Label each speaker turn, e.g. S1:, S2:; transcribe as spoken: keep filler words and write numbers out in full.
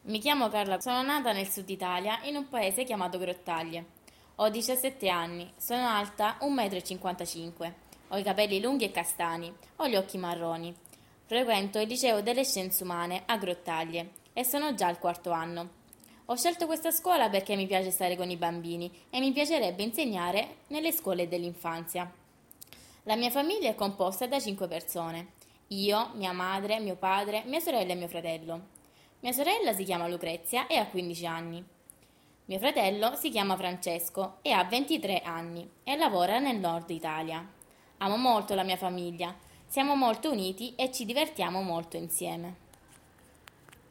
S1: Mi chiamo Carla, sono nata nel sud Italia in un paese chiamato Grottaglie. Ho diciassette anni, sono alta uno virgola cinquantacinque metri, ho i capelli lunghi e castani, ho gli occhi marroni. Frequento il liceo delle scienze umane a Grottaglie e sono già al quarto anno. Ho scelto questa scuola perché mi piace stare con i bambini e mi piacerebbe insegnare nelle scuole dell'infanzia. La mia famiglia è composta da cinque persone. Io, mia madre, mio padre, mia sorella e mio fratello. Mia sorella si chiama Lucrezia e ha quindici anni. Mio fratello si chiama Francesco e ha ventitré anni e lavora nel nord Italia. Amo molto la mia famiglia, siamo molto uniti e ci divertiamo molto insieme.